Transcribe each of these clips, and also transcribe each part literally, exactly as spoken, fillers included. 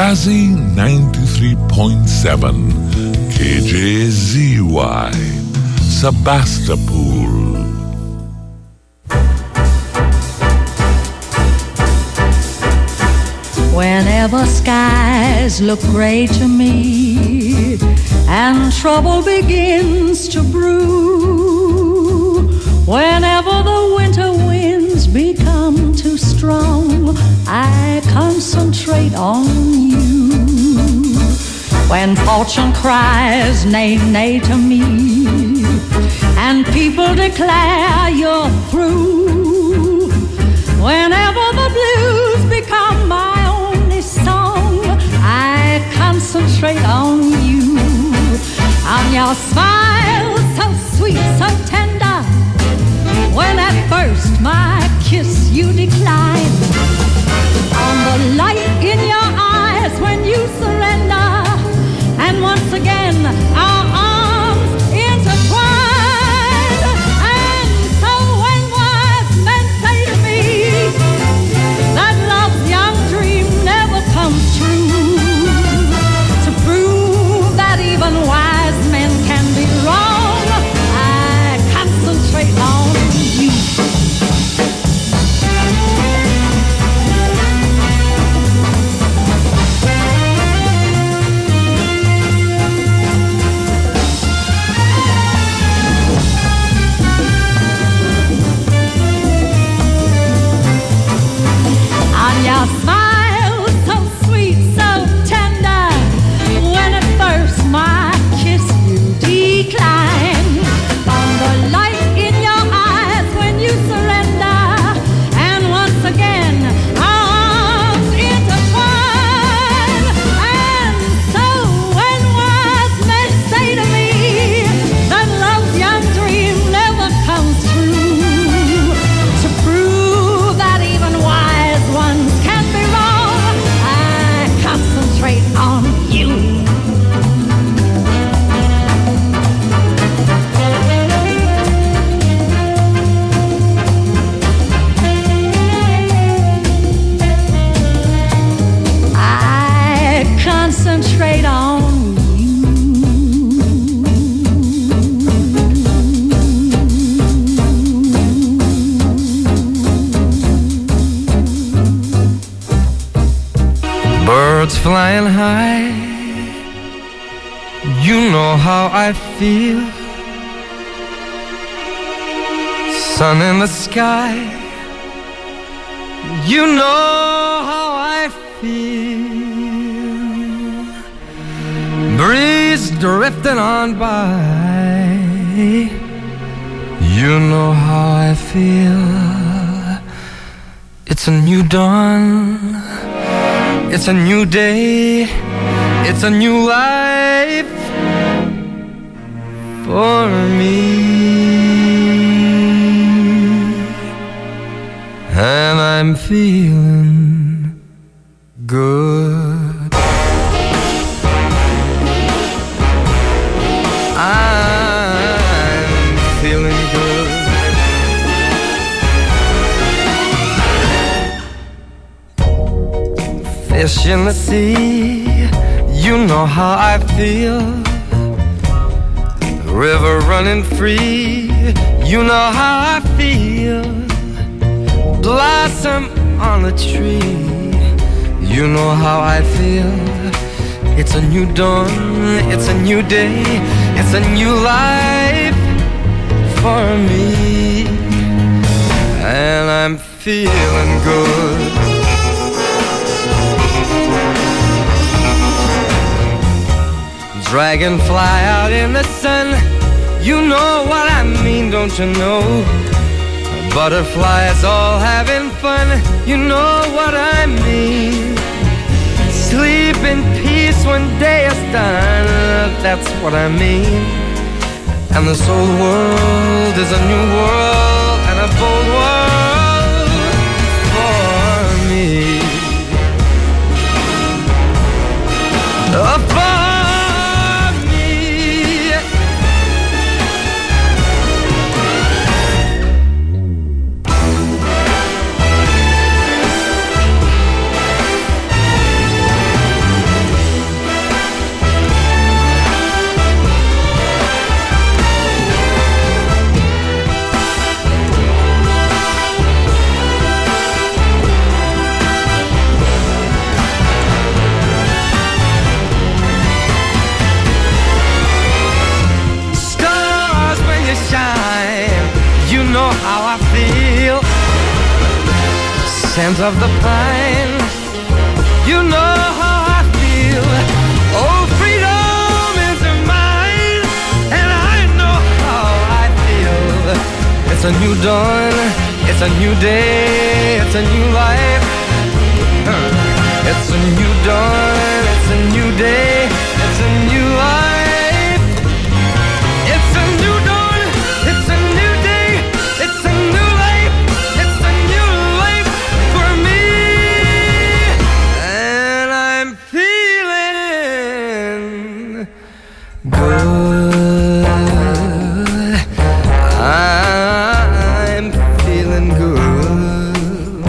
Jazzy ninety-three point seven K J Z Y Sebastopol. Whenever skies look gray to me and trouble begins to brew, whenever the winter winds become too strong, I concentrate on you. When fortune cries nay, nay to me and people declare you're through, whenever the blues become my song, I concentrate on you, on your smile so sweet, so tender. When at first my kiss you decline, on the light in your eyes when you surrender, and once again our arms intertwine. And so when wise men say to me that love's young dream never comes true, to prove that even wise men can be wrong, I concentrate on you. On your smile so sweet, so tender, when at first my kiss you decline, on the light in your eyes when you surrender, and once again our arms intertwine. And so when wise men say to me that love's young dream never comes true, to prove that even wise ones can be wrong, I concentrate on you. I concentrate on you. Birds flying high, you know how I feel. Sun in the sky, you know how I feel. Breeze drifting on by, you know how I feel. It's a new dawn, it's a new day, it's a new life for me. And I'm feeling good. I'm feeling good. Fish in the sea, you know how I feel. River running free, you know how I feel. Blossom on a tree, you know how I feel. It's a new dawn, it's a new day, it's a new life for me. And I'm feeling good. Dragonfly out in the sun, you know what I mean, don't you know? Butterflies all having fun, you know what I mean. Sleep in peace when day is done, that's what I mean. And this whole world is a new world and a bold world for me. Oh, for scent of the pine. You know how I feel. Oh, freedom is mine, and I know how I feel. It's a new dawn, it's a new day, it's a new life. It's a new dawn, it's a new day, it's a new life. It's a new dawn, it's a new day, it's a new life. It's a new life for me, and I'm feeling good. I'm feeling good.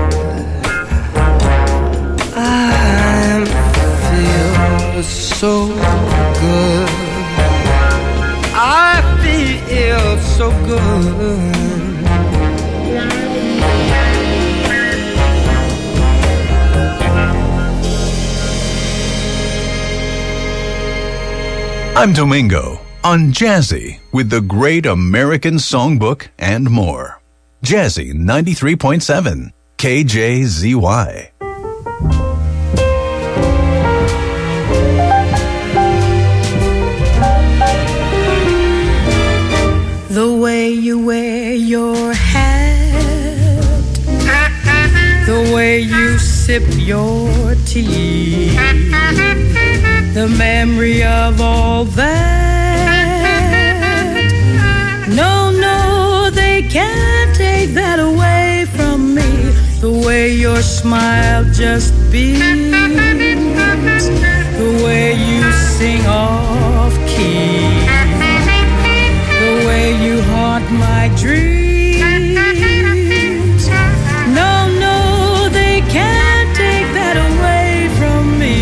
I feel so good. I feel so good. I'm Domingo on Jazzy with the Great American Songbook and more. Jazzy ninety-three point seven K J Z Y. The way you wear your hat, the way you sip your tea, the memory of all that. No, no, they can't take that away from me. The way your smile just beams, the way you sing off key, the way you haunt my dreams. No, no, they can't take that away from me.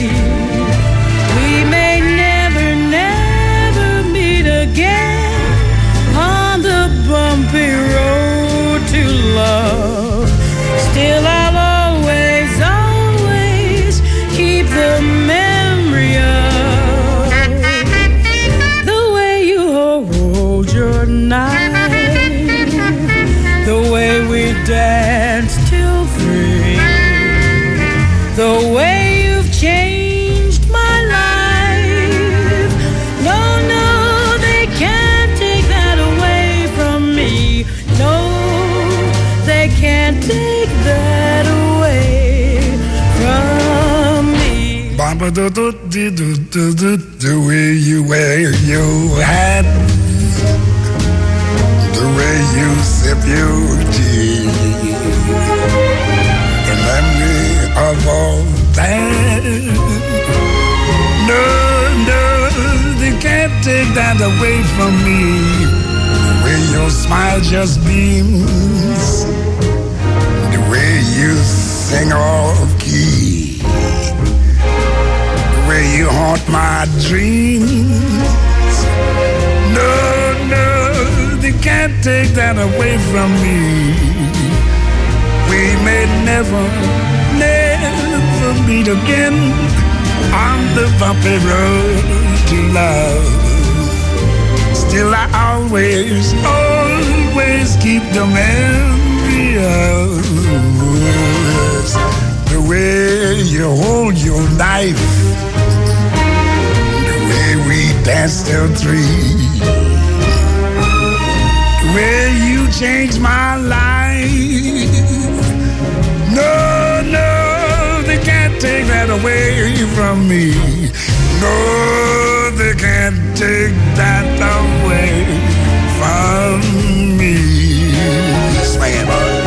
We may never, never meet again on the bumpy road to love. Still I'll always, always keep the memory of the way you hold your knife, the way we danced till three, the way you've changed my life. No, no, they can't take that away from me. No, they can't take that away from me. Bamba do do do do do do, the way you wear your hat, the way you sip your tea, the memory of all that. No, no, they can't take that away from me. The way your smile just beams, the way you sing off key, the way you haunt my dreams. No, no, they can't take that away from me. We may never, never meet again on the bumpy road to love. Still I always, always keep the memory of the way you hold your knife, the way we danced till three, the way you changed my life. No, no, they can't take that away from me. No, they can't take that away from me. Swing it, boys.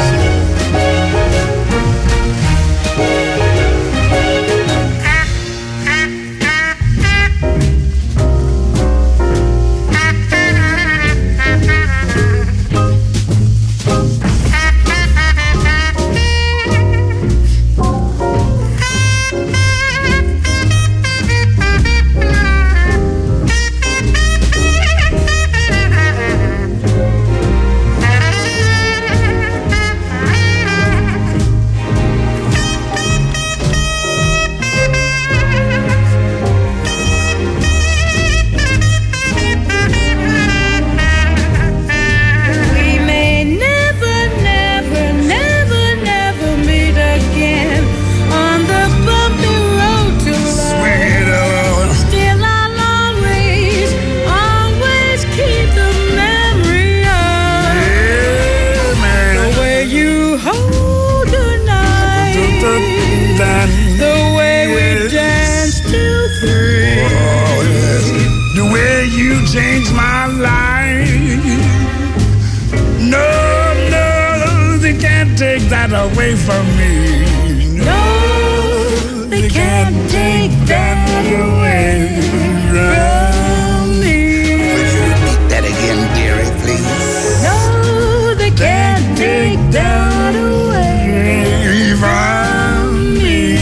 Thank you. that away from me. No, they can't take that away from me. Would you repeat that again, dearie, please? No, they can't take that away from me.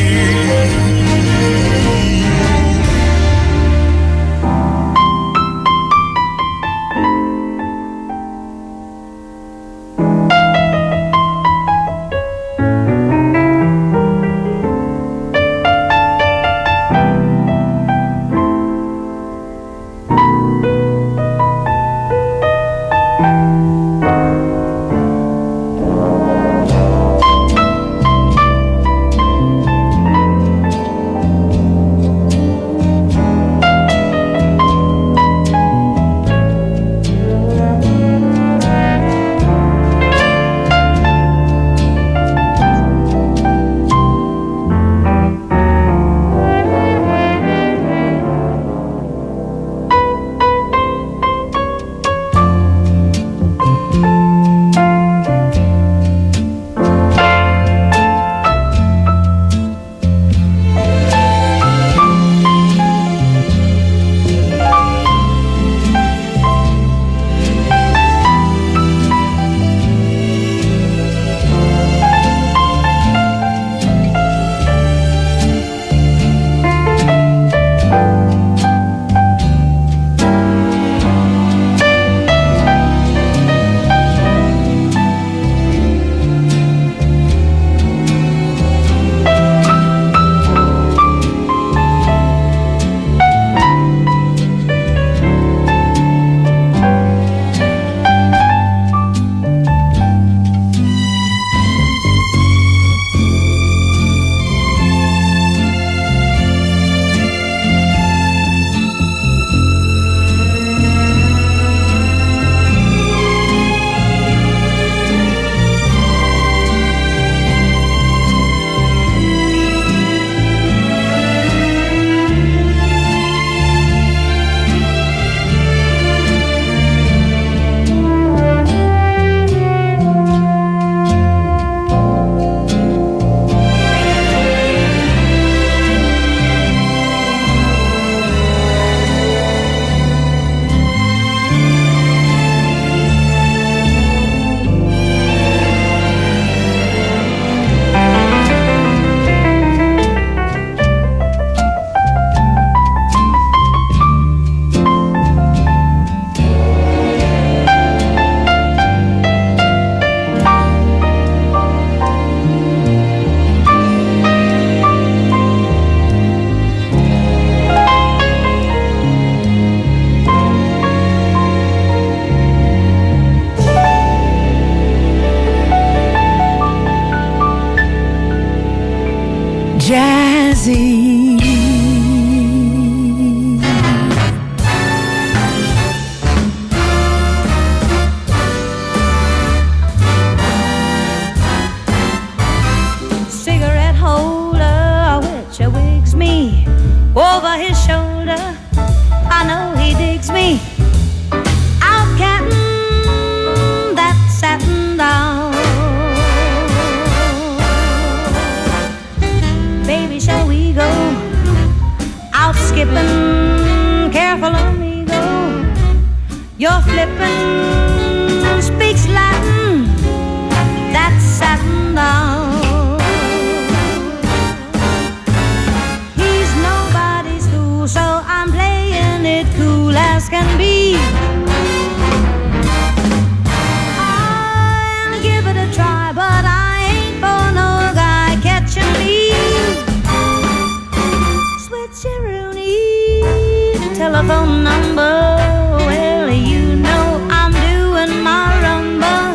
Telephone number, well, you know I'm doing my rumba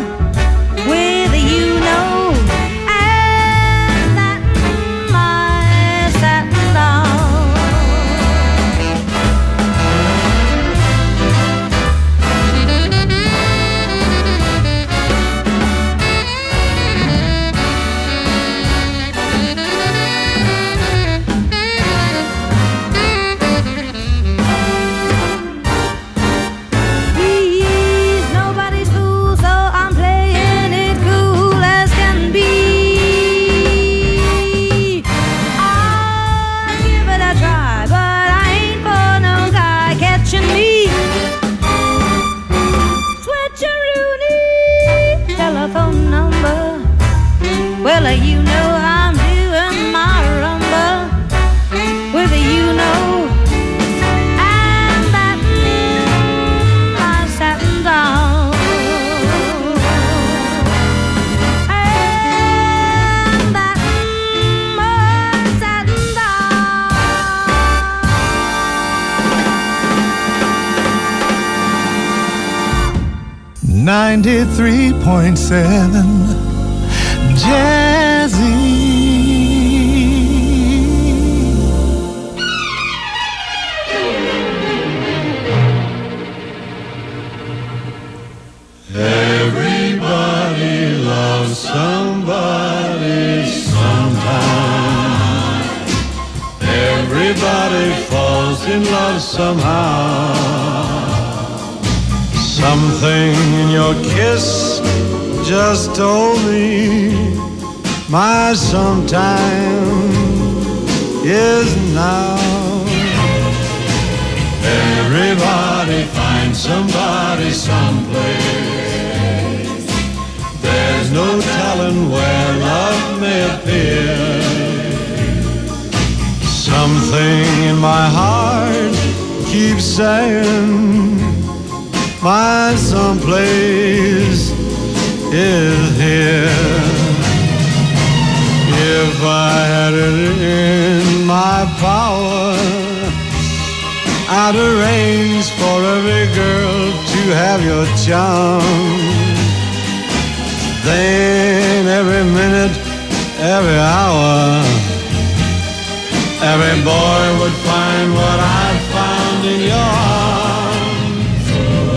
with you know, and that my satin down. ninety-three point seven Jazzy. Everybody loves somebody sometime. Everybody falls in love somehow. Something in your kiss just told me my sometime is now. Everybody finds somebody someplace. There's no telling where love may appear. Something in my heart keeps saying my someplace is here. If I had it in my power, I'd arrange for every girl to have your charm. Then every minute, every hour, every boy would find what I found in your arms.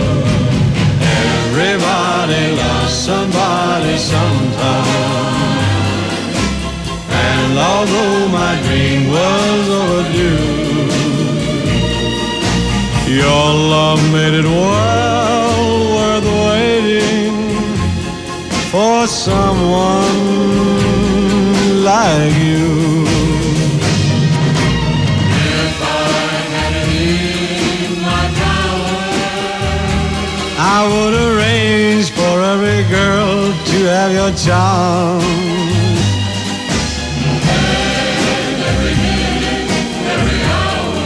Everybody loves somebody sometime. And although my dream was overdue, your love made it well worth waiting for someone like you. If I had it in my power, I would arrange for every girl to have your charm. And every minute, every hour,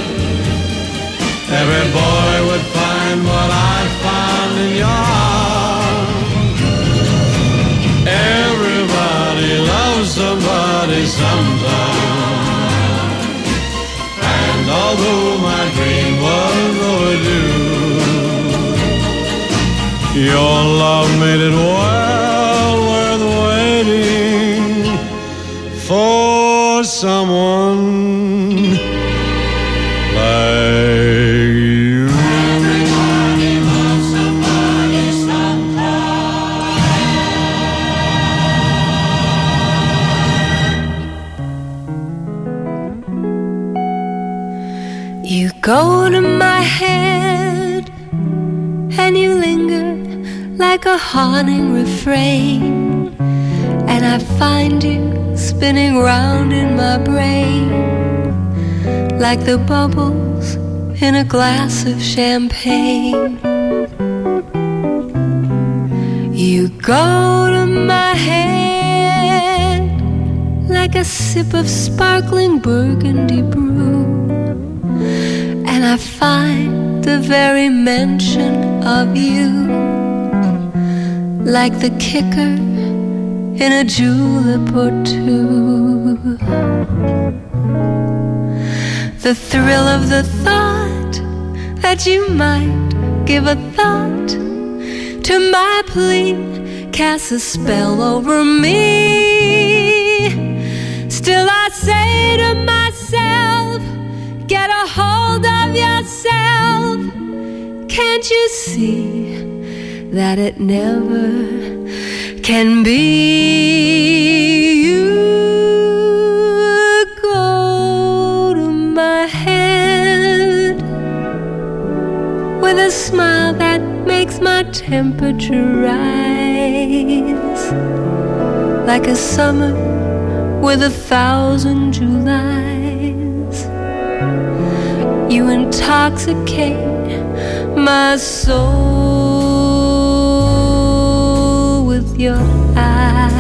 every boy would find what I found in your arms. Everybody loves somebody sometime. And although my dream was overdue, your love made it well worth waiting for someone like you. Everybody loves somebody sometime. You go to my head and you linger like a haunting refrain, and I find you spinning round in my brain like the bubbles in a glass of champagne. You go to my head like a sip of sparkling burgundy brew, and I find the very mention of you like the kicker in a julep or two. The thrill of the thought that you might give a thought to my plea casts a spell over me. Still I say to myself, get a hold of yourself. Can't you see that it never can be? You go to my head with a smile that makes my temperature rise, like a summer with a thousand Julys. You intoxicate my soul with your eyes.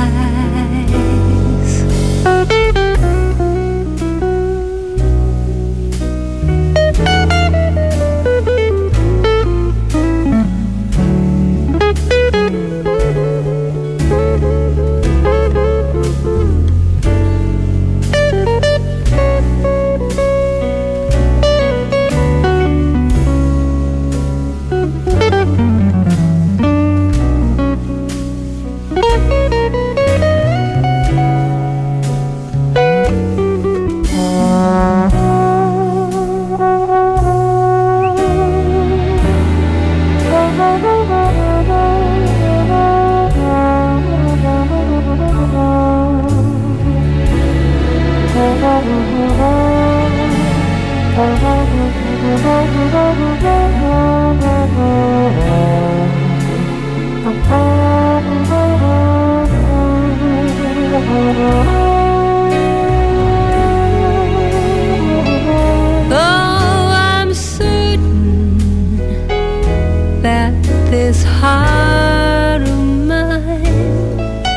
this heart of mine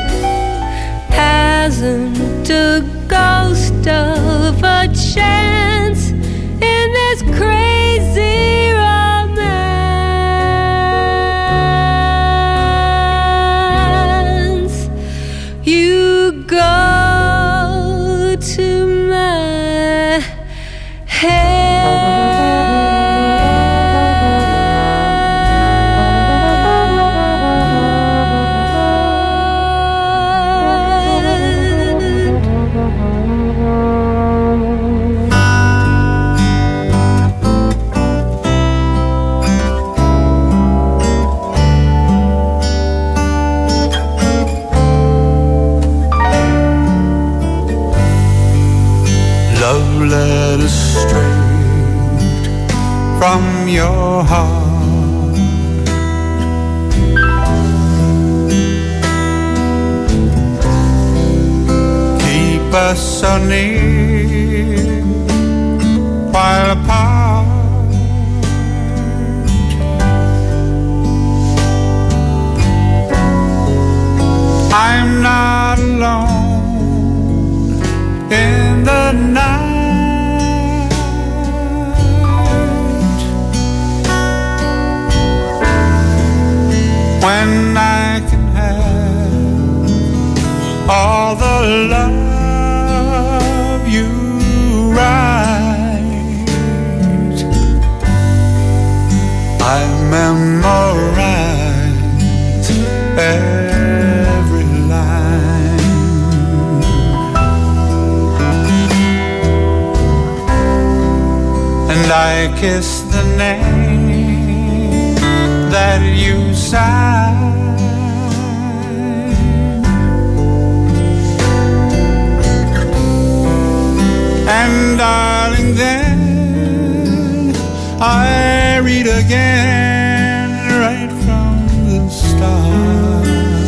hasn't a ghost of a chance in this crazy romance. You go to my head. Letter straight from your heart, keep us so near while apart. I'm not alone in the night when I can have all the love you write. I memorize every line, and I kiss the name that you sign. And darling, then I read again right from the start.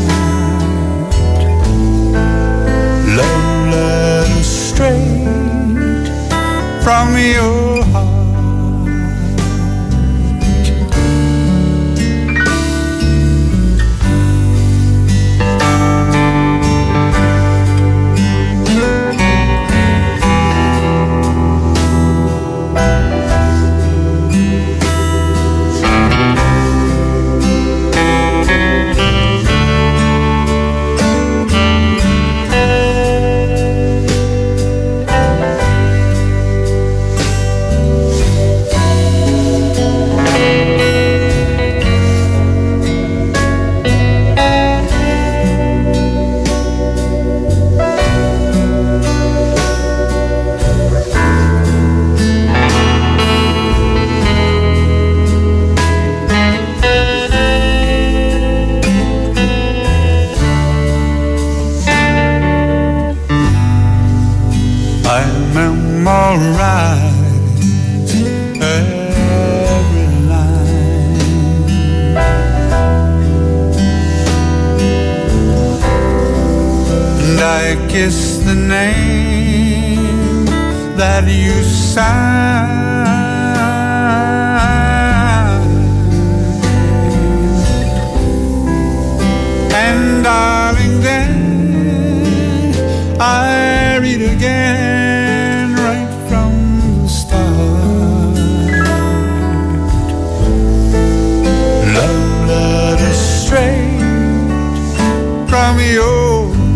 Love letter straight from your heart. Kiss the name that you sign, and darling, then I read again right from the start. Love letter straight from your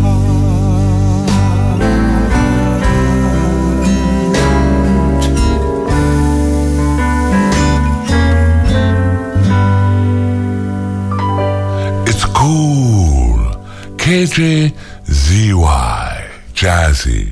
K J Z Y Jazzy.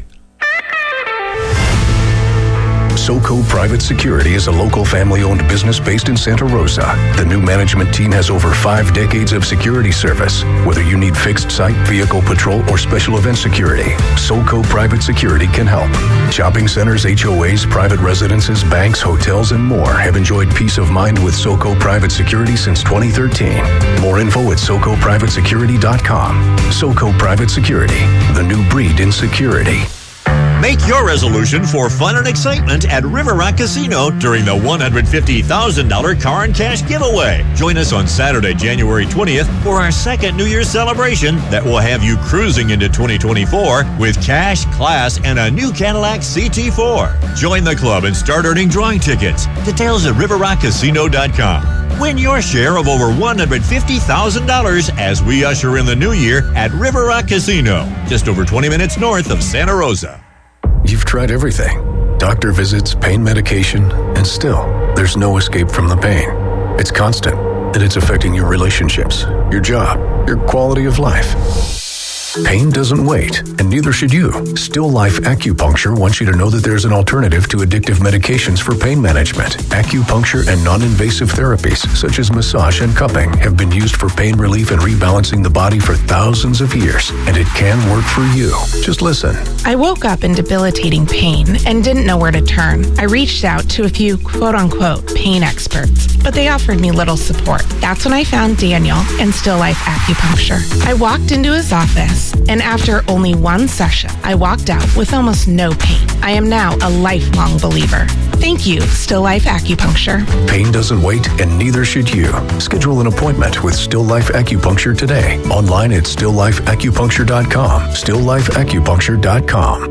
SoCo Private Security is a local family-owned business based in Santa Rosa. The new management team has over five decades of security service. Whether you need fixed site, vehicle patrol, or special event security, SoCo Private Security can help. Shopping centers, H O As, private residences, banks, hotels, and more have enjoyed peace of mind with SoCo Private Security since twenty thirteen. More info at soco private security dot com. SoCo Private Security, the new breed in security. Make your resolution for fun and excitement at River Rock Casino during the one hundred fifty thousand dollars car and cash giveaway. Join us on Saturday, January twentieth for our second New Year's celebration that will have you cruising into twenty twenty-four with cash, class, and a new Cadillac C T four. Join the club and start earning drawing tickets. Details at river rock casino dot com. Win your share of over one hundred fifty thousand dollars as we usher in the new year at River Rock Casino, just over twenty minutes north of Santa Rosa. You've tried everything. Doctor visits, pain medication, and still, there's no escape from the pain. It's constant, and it's affecting your relationships, your job, your quality of life. Pain doesn't wait, and neither should you. Still Life Acupuncture wants you to know that there's an alternative to addictive medications for pain management. Acupuncture and non-invasive therapies, such as massage and cupping, have been used for pain relief and rebalancing the body for thousands of years, and it can work for you. Just listen. I woke up in debilitating pain and didn't know where to turn. I reached out to a few quote-unquote pain experts, but they offered me little support. That's when I found Daniel and Still Life Acupuncture. I walked into his office, and after only one session, I walked out with almost no pain. I am now a lifelong believer. Thank you, Still Life Acupuncture. Pain doesn't wait, and neither should you. Schedule an appointment with Still Life Acupuncture today. Online at still life acupuncture dot com. still life acupuncture dot com.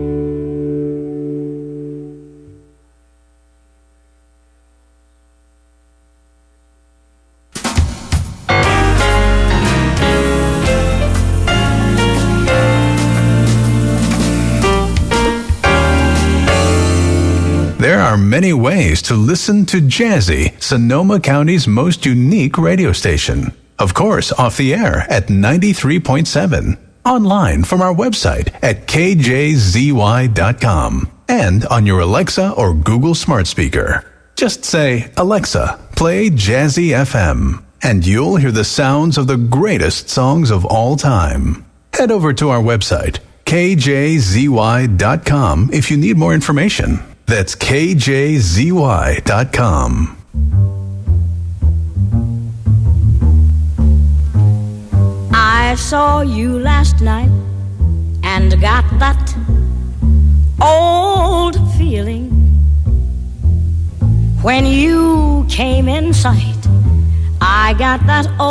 There are many ways to listen to Jazzy, Sonoma County's most unique radio station. Of course, off the air at ninety-three point seven. Online from our website at k j z y dot com. And on your Alexa or Google smart speaker. Just say, Alexa, play Jazzy F M. And you'll hear the sounds of the greatest songs of all time. Head over to our website, k j z y dot com, if you need more information. That's k j z y dot com. I saw you last night and got that old feeling when you came in sight. I got that old